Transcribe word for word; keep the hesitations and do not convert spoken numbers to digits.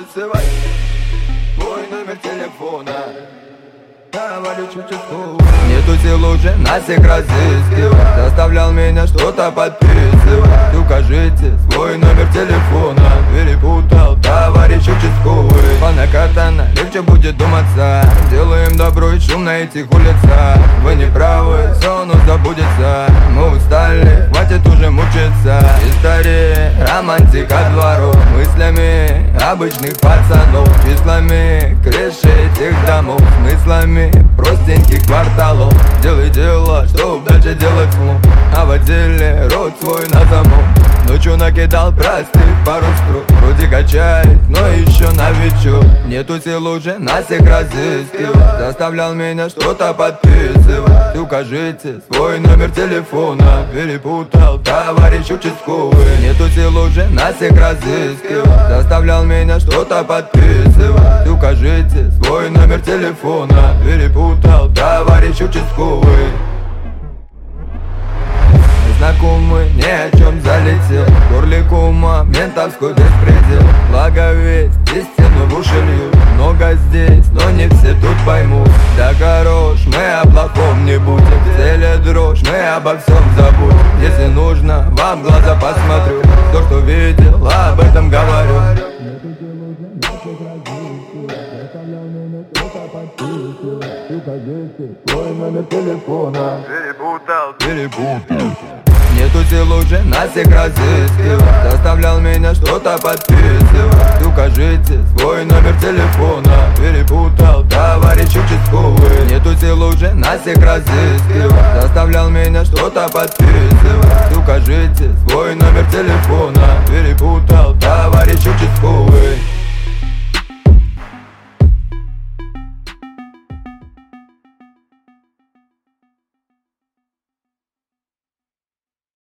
подписывай твой номер телефона. Товарищ участковый. Нету сил уже нас всех разыскивать. Заставлял меня что-то подписывать. Укажите свой номер телефона. Перепутал, товарищ участковый. По накатанно легче будет думаться. Делаем добро и шум на этих улицах. Вы не правы, сон забудется. Мы устали, хватит уже мучиться. История, романтика двору. Мыслями обычных пацанов. Числами крыши этих домов. Смыслами простеньких кварталов. Делай дело, чтоб дальше делать фу. А в отделе рот свой на замок. Ночью накидал простых пару строк. Вроде качает, но еще новичок. Нету сил уже нас всех разыскивать. Заставлял меня что-то подписывать. Укажите свой номер телефона. Перепутал, товарищ участковый. Нету сил уже нас всех разыскивать. Заставлял меня что-то подписывать. Укажите свой номер телефона. Перепутал, товарищ участковый. Знакомый ни о чем залетел. В горле кума ментовской беспредел. Благовесть, истину в уши льют. Много здесь, но не все тут поймут. Да хорош, мы о плохом не будем. В теле дрожь, мы обо всем забудем. Если нужно, вам в глаза посмотрю. То, что видел, об этом говорю. Твой номер телефона. Перепутал, перепутал. Нету сил уже нас всех разыскивать. Заставлял меня что-то подписывать. Укажите свой номер телефона. Перепутал, товарищ участковый. Нету сил уже нас всех разыскивать. Заставлял меня что-то подписывать. Укажите свой номер телефона.